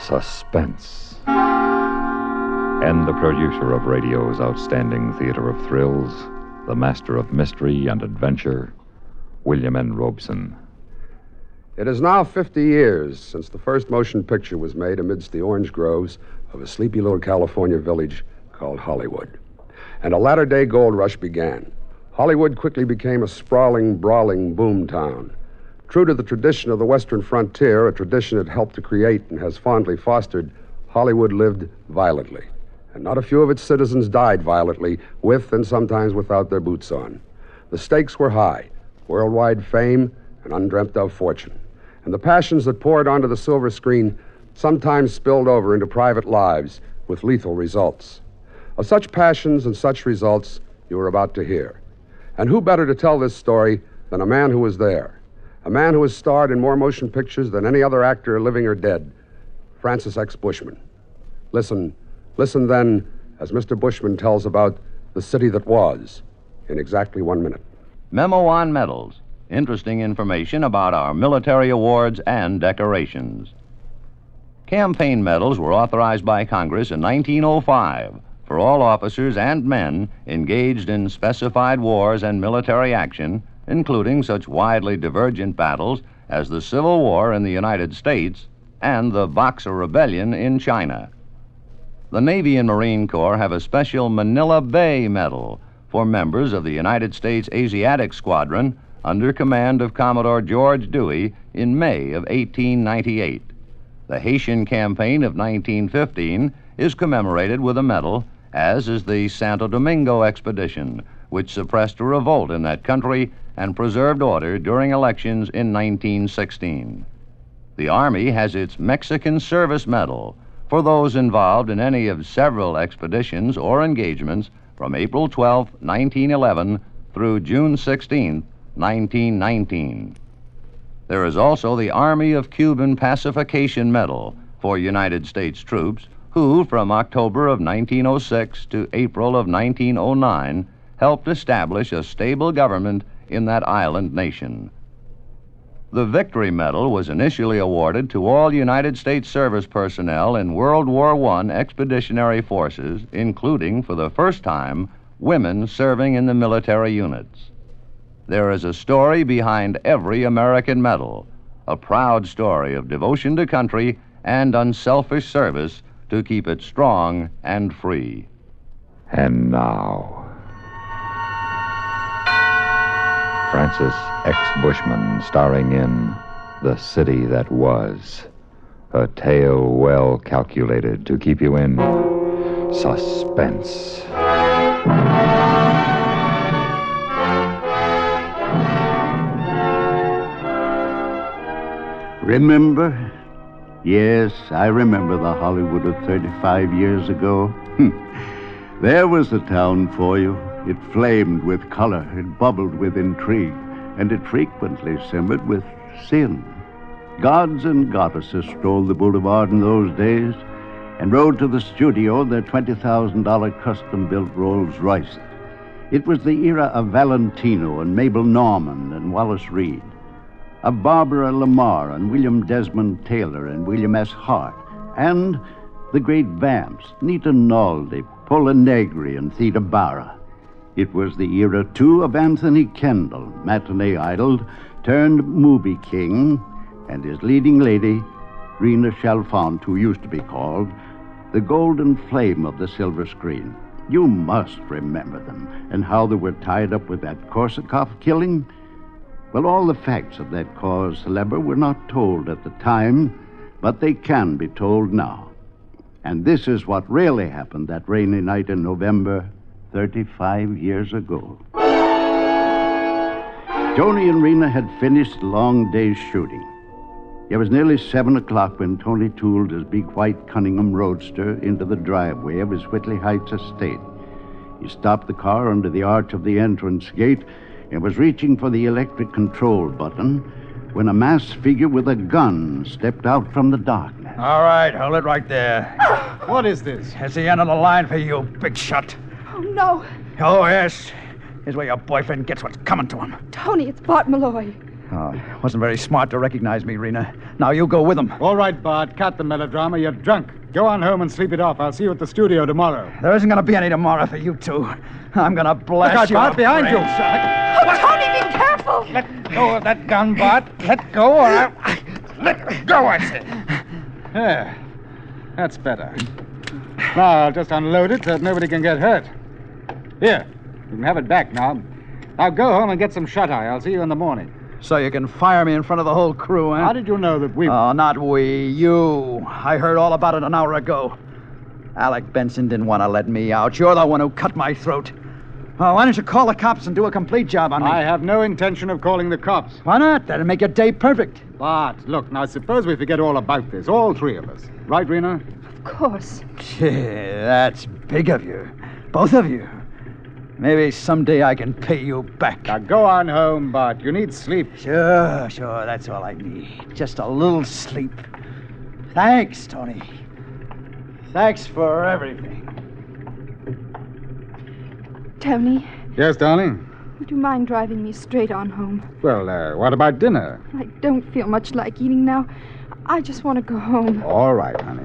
Suspense. And the producer of radio's outstanding theater of thrills, the master of mystery and adventure, William N. Robeson. It is now 50 years since the first motion picture was made amidst the orange groves of a sleepy little California village called Hollywood. And a latter-day gold rush began. Hollywood quickly became a sprawling, brawling boom town. True to the tradition of the Western frontier, a tradition it helped to create and has fondly fostered, Hollywood lived violently. And not a few of its citizens died violently, with and sometimes without their boots on. The stakes were high, worldwide fame and undreamt-of fortune. And the passions that poured onto the silver screen sometimes spilled over into private lives with lethal results. Of such passions and such results you are about to hear. And who better to tell this story than a man who was there? A man who has starred in more motion pictures than any other actor, living or dead, Francis X. Bushman. Listen then, as Mr. Bushman tells about the city that was, in exactly 1 minute. Memo on medals. Interesting information about our military awards and decorations. Campaign medals were authorized by Congress in 1905 for all officers and men engaged in specified wars and military action, including such widely divergent battles as the Civil War in the United States and the Boxer Rebellion in China. The Navy and Marine Corps have a special Manila Bay Medal for members of the United States Asiatic Squadron under command of Commodore George Dewey in May of 1898. The Haitian Campaign of 1915 is commemorated with a medal, as is the Santo Domingo Expedition, which suppressed a revolt in that country and preserved order during elections in 1916. The Army has its Mexican Service Medal for those involved in any of several expeditions or engagements from April 12, 1911 through June 16, 1919. There is also the Army of Cuban Pacification Medal for United States troops who, from October of 1906 to April of 1909, helped establish a stable government in that island nation. The Victory Medal was initially awarded to all United States service personnel in World War I expeditionary forces, including, for the first time, women serving in the military units. There is a story behind every American medal, a proud story of devotion to country and unselfish service to keep it strong and free. And now, Francis X. Bushman, starring in The City That Was, a tale well calculated to keep you in suspense. Remember? Yes, I remember the Hollywood of 35 years ago. There was the town for you. It flamed with color, it bubbled with intrigue, and it frequently simmered with sin. Gods and goddesses strolled the boulevard in those days and rode to the studio their $20,000 custom-built Rolls-Royces. It was the era of Valentino and Mabel Normand and Wallace Reed, of Barbara Lamar and William Desmond Taylor and William S. Hart, and the great vamps, Nita Naldi, Pola Negri, and Theda Bara. It was the era, too, of Anthony Kendall, matinee idol turned movie king, and his leading lady, Rena Chalfant, who used to be called the golden flame of the silver screen. You must remember them, and how they were tied up with that Korsakoff killing. Well, all the facts of that cause célèbre were not told at the time, but they can be told now. And this is what really happened that rainy night in November, 35 years ago. Tony and Rena had finished the long day's shooting. It was nearly 7 o'clock when Tony tooled his big white Cunningham Roadster into the driveway of his Whitley Heights estate. He stopped the car under the arch of the entrance gate and was reaching for the electric control button when a masked figure with a gun stepped out from the darkness. All right, hold it right there. What is this? It's the end of the line for you, big shot. Oh, no. Oh, yes. Here's where your boyfriend gets what's coming to him. Tony, it's Bart Malloy. Oh, it wasn't very smart to recognize me, Rena. Now you go with them. All right, Bart, cut the melodrama. You're drunk. Go on home and sleep it off. I'll see you at the studio tomorrow. There isn't going to be any tomorrow for you two. I'm going to blast Look out, Bart, behind you. Oh, Tony, be careful! Let go of that gun, Bart. Let go or I'll... Let go, I said. Yeah, that's better. Now, I'll just unload it so that nobody can get hurt. Here, you can have it back now. Now go home and get some shut-eye. I'll see you in the morning. So you can fire me in front of the whole crew, huh? How did you know that we... Oh, not we. You. I heard all about it an hour ago. Alec Benson didn't want to let me out. You're the one who cut my throat. Oh, why don't you call the cops and do a complete job on me? I have no intention of calling the cops. Why not? That'll make your day perfect. Bart, look, now suppose we forget all about this, all three of us. Right, Rena? Of course. That's big of you. Both of you. Maybe someday I can pay you back. Now go on home, Bart. You need sleep. Sure. That's all I need. Just a little sleep. Thanks, Tony. Thanks for everything. Tony, Yes, darling? would you mind driving me straight on home? Well, what about dinner? I don't feel much like eating now. I just want to go home. All right, honey.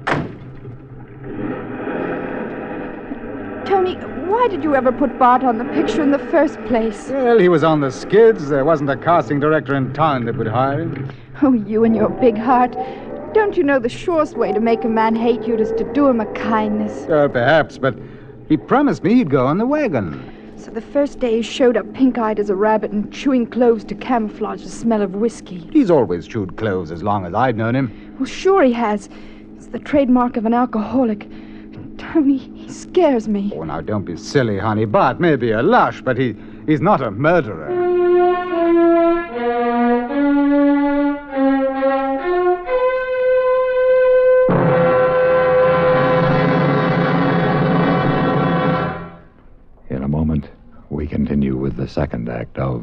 Tony, why did you ever put Bart on the picture in the first place? Well, he was on the skids. There wasn't a casting director in town that would hire him. Oh, you and your big heart. Don't you know the surest way to make a man hate you is to do him a kindness? Perhaps, but he promised me he'd go on the wagon. So the first day he showed up pink-eyed as a rabbit and chewing cloves to camouflage the smell of whiskey. He's always chewed cloves as long as I've known him. Well, sure he has. It's the trademark of an alcoholic. Tony, he scares me. Oh, now, don't be silly, honey. Bart may be a lush, but he's not a murderer. In a moment, we continue with the second act of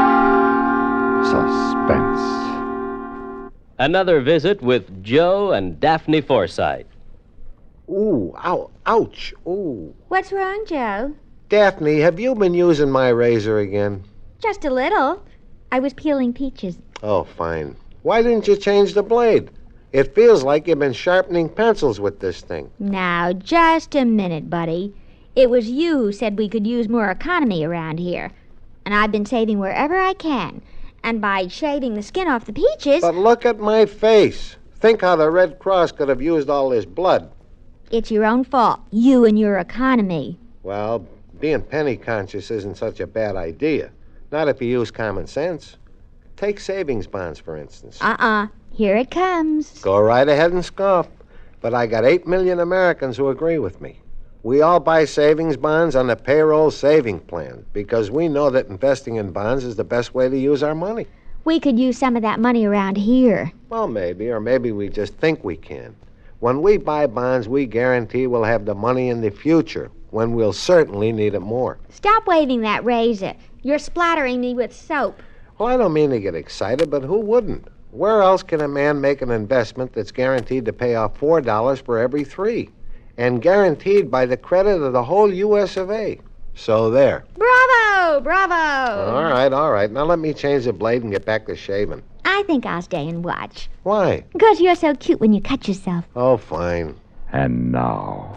Suspense. Another visit with Joe and Daphne Forsythe. Ooh, ow, ouch, ooh. What's wrong, Joe? Daphne, have you been using my razor again? Just a little. I was peeling peaches. Oh, fine. Why didn't you change the blade? It feels like you've been sharpening pencils with this thing. Now, just a minute, buddy. It was you who said we could use more economy around here. And I've been saving wherever I can. And by shaving the skin off the peaches... But look at my face. Think how the Red Cross could have used all this blood. It's your own fault. You and your economy. Well, being penny conscious isn't such a bad idea. Not if you use common sense. Take savings bonds, for instance. Here it comes. Go right ahead and scoff. But I got 8 million Americans who agree with me. We all buy savings bonds on the payroll saving plan because we know that investing in bonds is the best way to use our money. We could use some of that money around here. Well, maybe, or maybe we just think we can. When we buy bonds, we guarantee we'll have the money in the future, when we'll certainly need it more. Stop waving that razor. You're splattering me with soap. Well, I don't mean to get excited, but who wouldn't? Where else can a man make an investment that's guaranteed to pay off $4 for every 3? And guaranteed by the credit of the whole U.S. of A. So there. Bravo! Bravo! All right. Now let me change the blade and get back to shaving. I think I'll stay and watch. Why? Because you're so cute when you cut yourself. Oh, fine. And now,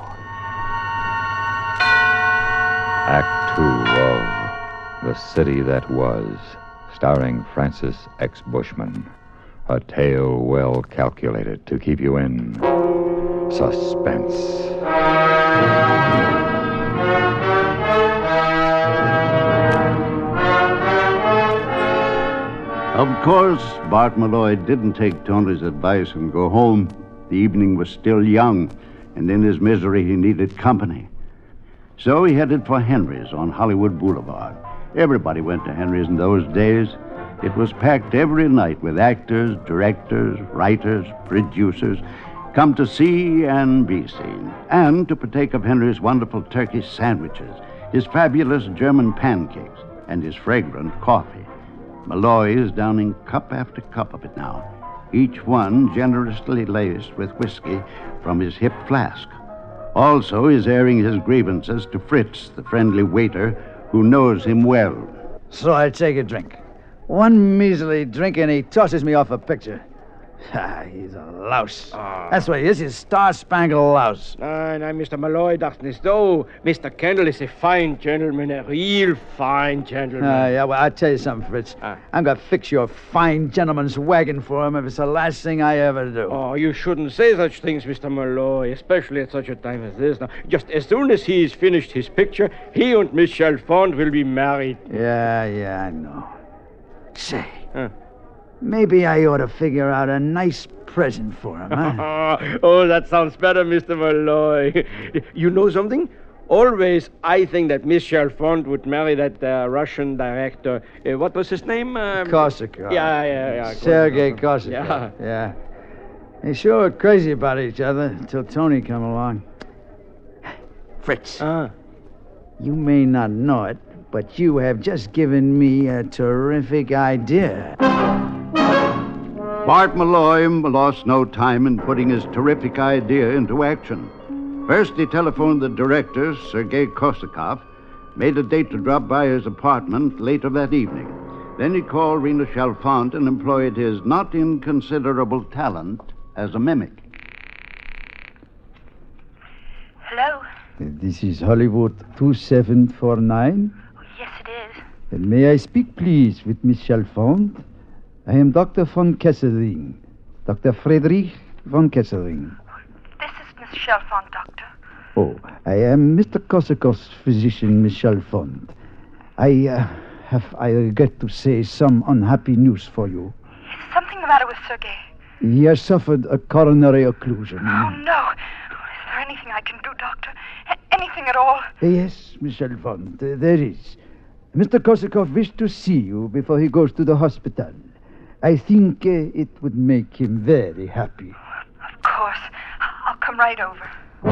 Act 2 of The City That Was, starring Francis X. Bushman. A tale well calculated to keep you in suspense. Of course, Bart Malloy didn't take Tony's advice and go home. The evening was still young, and in his misery he needed company. So he headed for Henry's on Hollywood Boulevard. Everybody went to Henry's in those days. It was packed every night with actors, directors, writers, producers, come to see and be seen, and to partake of Henry's wonderful turkey sandwiches, his fabulous German pancakes, and his fragrant coffee. Malloy is downing cup after cup of it now, each one generously laced with whiskey from his hip flask. Also, he's airing his grievances to Fritz, the friendly waiter, who knows him well. So I'll take a drink. One measly drink and he tosses me off a picture. He's a louse. That's what he is. He's a star-spangled louse. Now, Mr. Malloy, that's not so. Mr. Kendall is a fine gentleman, a real fine gentleman. Yeah, well, I'll tell you something, Fritz. I'm going to fix your fine gentleman's wagon for him if it's the last thing I ever do. Oh, you shouldn't say such things, Mr. Malloy, especially at such a time as this. Now, just as soon as he's finished his picture, he and Miss Chalfont will be married. Yeah, I know. Say, maybe I ought to figure out a nice present for him, huh? Oh, that sounds better, Mr. Malloy. You know something? Always, I think that Miss Chalfont would marry that Russian director. What was his name? Korsakov. Yeah. Sergei Korsakov. Yeah. They sure were crazy about each other until Tony come along. Fritz. You may not know it, but you have just given me a terrific idea. Bart Malloy lost no time in putting his terrific idea into action. First, he telephoned the director, Sergei Korsakov, made a date to drop by his apartment later that evening. Then he called Rena Chalfont and employed his not inconsiderable talent as a mimic. Hello? This is Hollywood 2749. Yes, it is. May I speak, please, with Miss Chalfont? I am Dr. von Kesselring. Dr. Friedrich von Kesselring. This is Miss Chalfont, Doctor. Oh, I am Mr. Korsakov's physician, Miss Chalfont. I regret to say, some unhappy news for you. Is something the matter with Sergei? He has suffered a coronary occlusion. Oh, no. Is there anything I can do, Doctor? Anything at all? Yes, Miss Chalfont, there is. Mr. Korsakov wished to see you before he goes to the hospital. I think it would make him very happy. Of course. I'll come right over.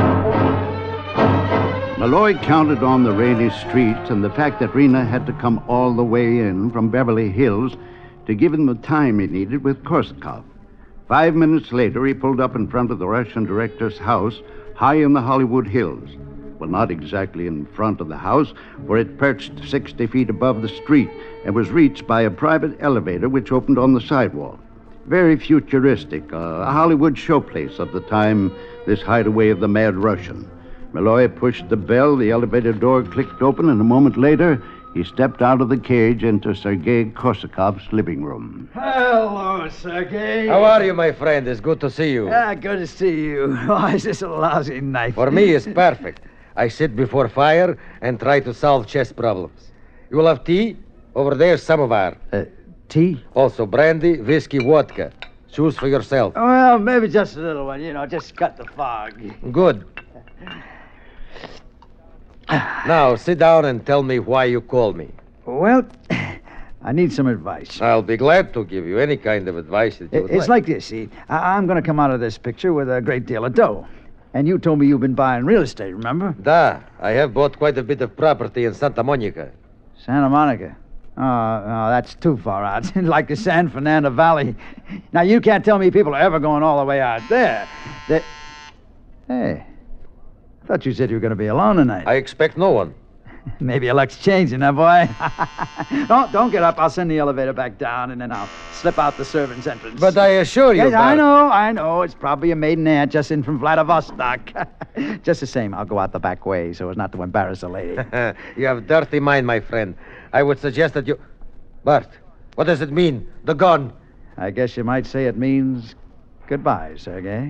Malloy counted on the rainy streets and the fact that Rena had to come all the way in from Beverly Hills to give him the time he needed with Korsakov. 5 minutes later, he pulled up in front of the Russian director's house high in the Hollywood Hills. Well, not exactly in front of the house, for it perched 60 feet above the street and was reached by a private elevator which opened on the sidewalk. Very futuristic, a Hollywood showplace of the time, this hideaway of the Mad Russian. Malloy pushed the bell, the elevator door clicked open, and a moment later, he stepped out of the cage into Sergei Korsakov's living room. Hello, Sergei. How are you, my friend? It's good to see you. Good to see you. Why is this a lousy night? For me, it's perfect. I sit before fire and try to solve chess problems. You will have tea? Over there, samovar. Tea? Also brandy, whiskey, vodka. Choose for yourself. Well, maybe just a little one, just cut the fog. Good. Now, sit down and tell me why you called me. Well, I need some advice. I'll be glad to give you any kind of advice that you would It's like this, see. I'm going to come out of this picture with a great deal of dough. And you told me you've been buying real estate, remember? Da. I have bought quite a bit of property in Santa Monica. Santa Monica? Oh, that's too far out. Like the San Fernando Valley. Now, you can't tell me people are ever going all the way out there. Hey, I thought you said you were going to be alone tonight. I expect no one. Maybe your luck's changing, huh, boy? Don't get up. I'll send the elevator back down, and then I'll slip out the servants' entrance. But I assure you, Yes, I know. It's probably a maiden aunt just in from Vladivostok. Just the same, I'll go out the back way so as not to embarrass a lady. You have dirty mind, my friend. I would suggest that you... Bart, what does it mean? The gun. I guess you might say it means goodbye, Sergei.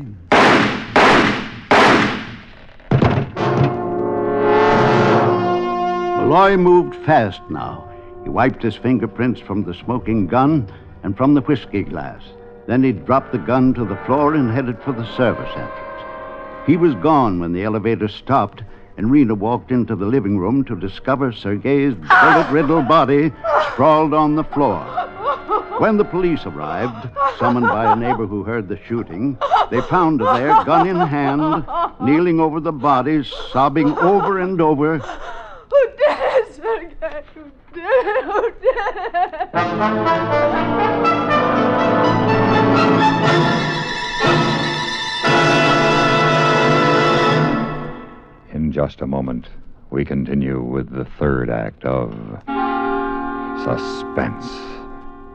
Malloy moved fast now. He wiped his fingerprints from the smoking gun and from the whiskey glass. Then he dropped the gun to the floor and headed for the service entrance. He was gone when the elevator stopped, and Rena walked into the living room to discover Sergei's bullet-riddled body sprawled on the floor. When the police arrived, summoned by a neighbor who heard the shooting, they found her there, gun in hand, kneeling over the body, sobbing over and over, Who did it, Sergei? Who did it? Who did In just a moment, we continue with the third act of Suspense.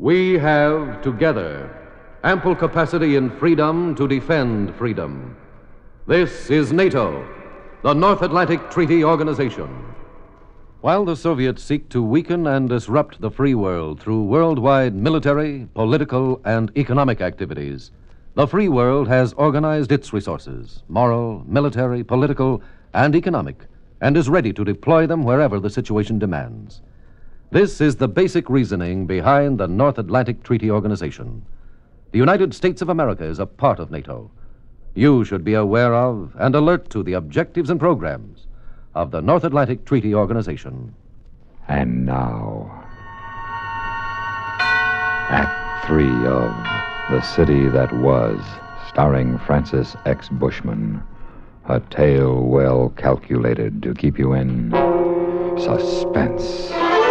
We have, together, ample capacity and freedom to defend freedom. This is NATO, the North Atlantic Treaty Organization. While the Soviets seek to weaken and disrupt the free world through worldwide military, political, and economic activities, the free world has organized its resources, moral, military, political, and economic, and is ready to deploy them wherever the situation demands. This is the basic reasoning behind the North Atlantic Treaty Organization. The United States of America is a part of NATO. You should be aware of and alert to the objectives and programs of the North Atlantic Treaty Organization. And now, Act 3 of The City That Was, starring Francis X. Bushman. A tale well calculated to keep you in suspense.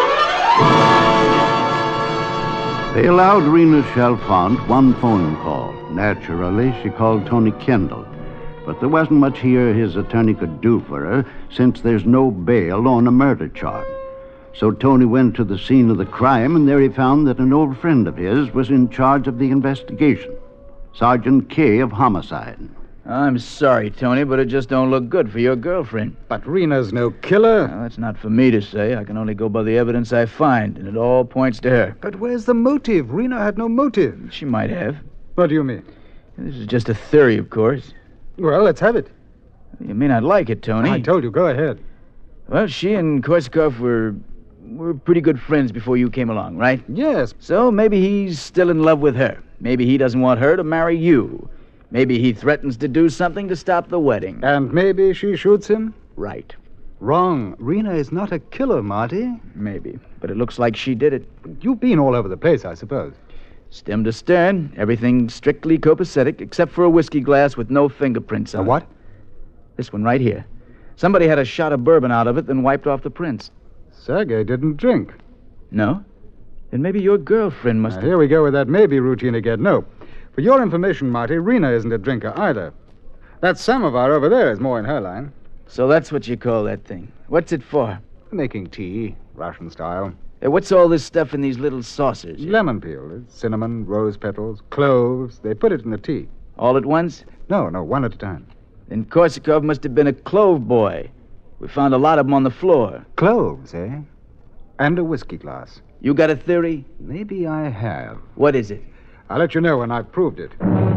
They allowed Rena Chalfant one phone call. Naturally, she called Tony Kendall. But there wasn't much here his attorney could do for her, since there's no bail on a murder charge. So Tony went to the scene of the crime, and there he found that an old friend of his was in charge of the investigation. Sergeant Kay of Homicide. I'm sorry, Tony, but it just don't look good for your girlfriend. But Rena's no killer. Well, that's not for me to say. I can only go by the evidence I find, and it all points to her. But where's the motive? Rena had no motive. She might have. What do you mean? This is just a theory, of course. Well, let's have it. You may not like it, Tony. I told you, go ahead. Well, she and Korsakoff were pretty good friends before you came along, right? Yes. So maybe he's still in love with her. Maybe he doesn't want her to marry you. Maybe he threatens to do something to stop the wedding. And maybe she shoots him? Right. Wrong. Rena is not a killer, Marty. Maybe. But it looks like she did it. You've been all over the place, I suppose. Stem to stern, everything strictly copacetic, except for a whiskey glass with no fingerprints on it. A what? This one right here. Somebody had a shot of bourbon out of it, then wiped off the prints. Sergei didn't drink. No? Then maybe your girlfriend must have... Here we go with that maybe routine again. No. For your information, Marty, Rena isn't a drinker either. That samovar over there is more in her line. So that's what you call that thing. What's it for? Making tea, Russian style. Hey, what's all this stuff in these little saucers? Lemon peel. It's cinnamon, rose petals, cloves. They put it in the tea. All at once? No, one at a time. Then Korsakov must have been a clove boy. We found a lot of them on the floor. Cloves, eh? And a whiskey glass. You got a theory? Maybe I have. What is it? I'll let you know when I've proved it.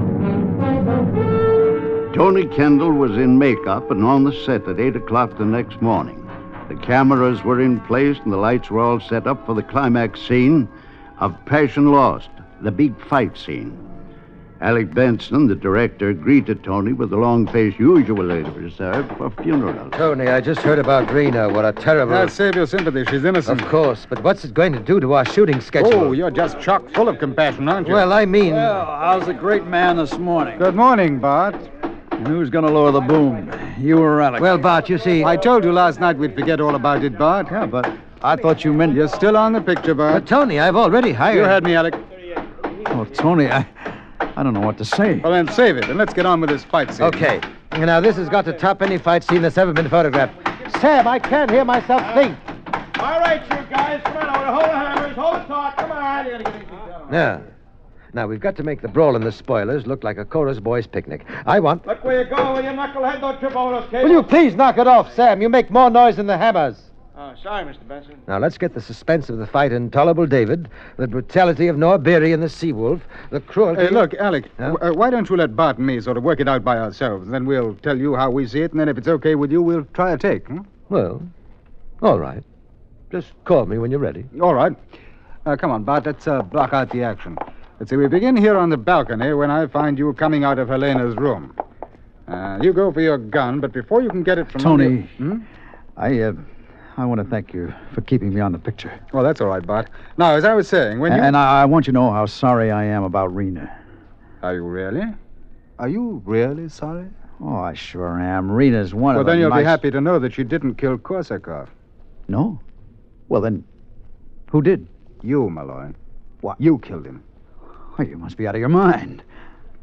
Tony Kendall was in makeup and on the set at 8 o'clock the next morning. The cameras were in place and the lights were all set up for the climax scene of Passion Lost, the big fight scene. Alec Benson, the director, greeted Tony with the long face usually reserved for funerals. Tony, I just heard about Rena. What a terrible... I'll save your sympathy. She's innocent. Of course, but what's it going to do to our shooting schedule? Oh, you're just chock full of compassion, aren't you? Well, I mean... Well, how's the great man this morning? Good morning, Bart. And who's going to lower the boom? You or Alec? Well, Bart, you see... I told you last night we'd forget all about it, Bart. Yeah, but I thought you meant... You're still on the picture, Bart. But, Tony, I've already hired... You heard me, Alec. Oh, Tony, I don't know what to say. Well, then save it, and let's get on with this fight scene. Okay. Now, this has got to top any fight scene that's ever been photographed. Sam, I can't hear myself think. All right, you guys, come on over. Hold the hammers, hold the talk. Come on. You gotta get easy down. Now, we've got to make the brawl and the spoilers look like a chorus boys' picnic. I want... Look where you go, you knucklehead. Don't trip over those cables. Will you please knock it off, Sam? You make more noise than the hammers. Oh, sorry, Mr. Benson. Now, let's get the suspense of the fight in Intolerable David, the brutality of Noah Beery and the Seawolf, the cruelty... Hey, look, Alec, Huh? Why don't you let Bart and me sort of work it out by ourselves? Then we'll tell you how we see it, and then if it's okay with you, we'll try a take, hmm? Well, all right. Just call me when you're ready. All right. Come on, Bart, let's block out the action. Let's see, we begin here on the balcony when I find you coming out of Helena's room. You go for your gun, but before you can get it from... Tony, under... I want to thank you for keeping me on the picture. Well, that's all right, Bart. Now, as I was saying, when you... And I want you to know how sorry I am about Rena. Are you really? Are you really sorry? Oh, I sure am. Rena's one of the... Well, then you'll nice... be happy to know that you didn't kill Korsakov. No? Well, then, who did? You, Malloy. What? You killed him. Oh, you must be out of your mind.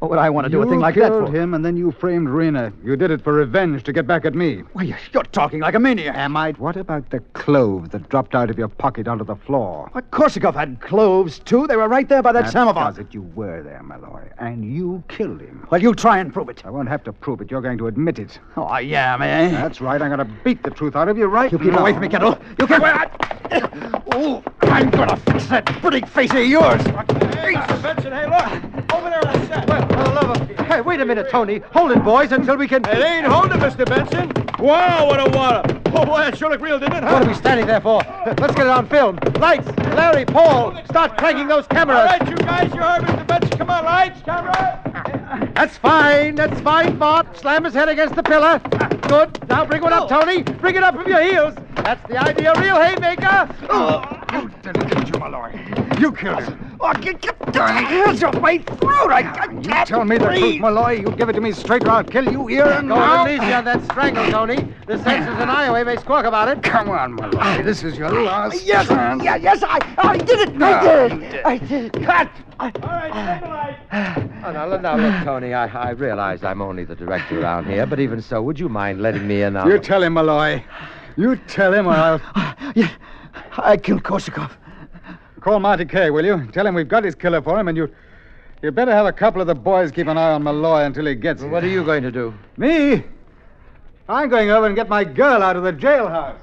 What would I want to do a thing like that for? You killed him, and then you framed Rena. You did it for revenge to get back at me. Why, you're talking like a maniac. Am I? What about the cloves that dropped out of your pocket onto the floor? Well, Korsakov had cloves, too. They were right there by that samovar. Does it. You were there, Malloy. And you killed him. Well, you try and prove it. I won't have to prove it. You're going to admit it. Oh, I am, eh? That's right. I'm going to beat the truth out of you, right? You keep away from me, Kendall. You can't... Oh, I'm going to fix that pretty face of yours. Hey, Mr. Benson, hey, look. Over there on the set. Well, for the love of... Hey, wait a minute, Tony. Hold it, boys, until we can... It ain't holding, Mr. Benson. Wow, what a wallop. Oh, boy, that sure looked real, didn't it, huh? What are we standing there for? Let's get it on film. Lights! Larry, Paul, start cranking those cameras. All right, you guys, you heard Mr. Benson. Come on, lights, camera. That's fine, Bart. Slam his head against the pillar. Good. Now bring one up, Tony. Bring it up from your heels. That's the idea, real haymaker. You didn't you, Malloy. You killed him. Oh, get your hands off my throat. I can't You tell me the truth, Malloy. You give it to me straight or I'll kill you here and Go now. easy on that strangle, Tony. The senses in Iowa may squawk about it. Come on, Malloy. This is your last Yes, chance. yes, I did it. I did it. Cut. All right, stabilize. Now, look, Tony, I realize I'm only the director around here, but even so, would you mind letting me in on... You tell him, Malloy. You tell him or I'll... Yeah, I killed Korsakov. Call Monty Kay, will you? Tell him we've got his killer for him, and you better have a couple of the boys keep an eye on Malloy until he gets here. What are you going to do? Me? I'm going over and get my girl out of the jailhouse.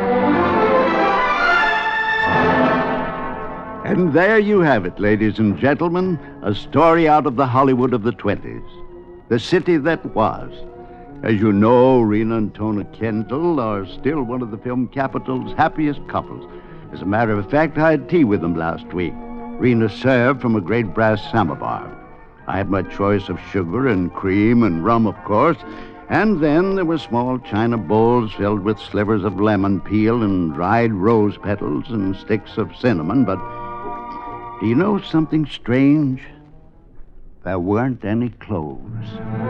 And there you have it, ladies and gentlemen, a story out of the Hollywood of the 20s. The city that was. As you know, Rena and Tona Kendall are still one of the film capital's happiest couples. As a matter of fact, I had tea with them last week. Rena served from a great brass samovar. I had my choice of sugar and cream and rum, of course, and then there were small china bowls filled with slivers of lemon peel and dried rose petals and sticks of cinnamon, but do you know something strange? There weren't any cloves.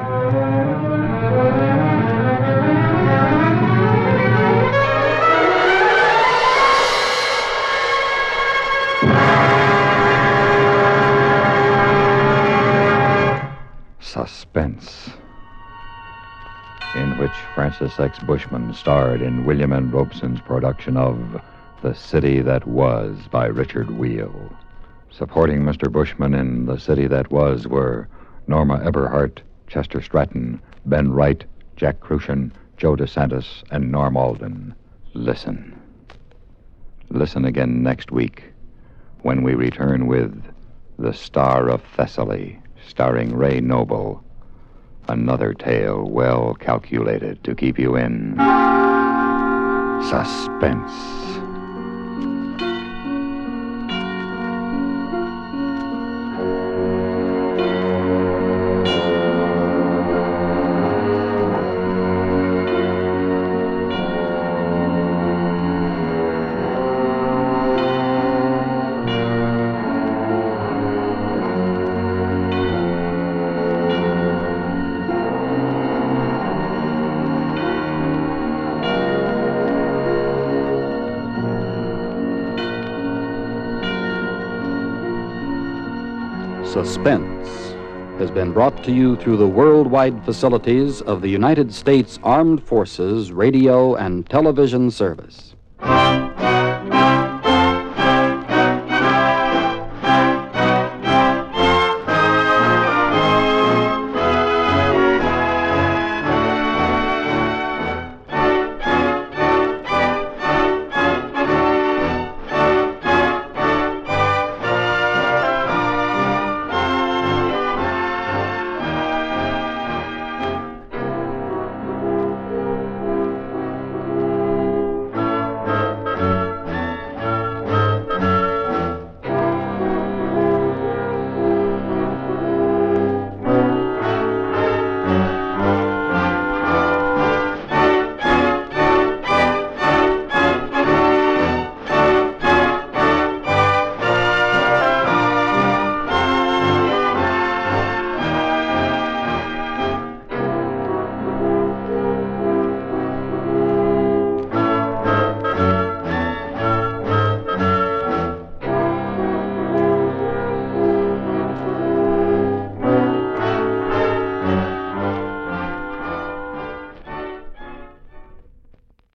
Suspense, in which Francis X. Bushman starred in William N. Robeson's production of The City That Was by Richard Wheel. Supporting Mr. Bushman in The City That Was were Norma Eberhardt, Chester Stratton, Ben Wright, Jack Crucian, Joe DeSantis, and Norm Alden. Listen. Listen again next week when we return with The Star of Thessaly, starring Ray Noble. Another tale well calculated to keep you in suspense. Suspense has been brought to you through the worldwide facilities of the United States Armed Forces Radio and Television Service.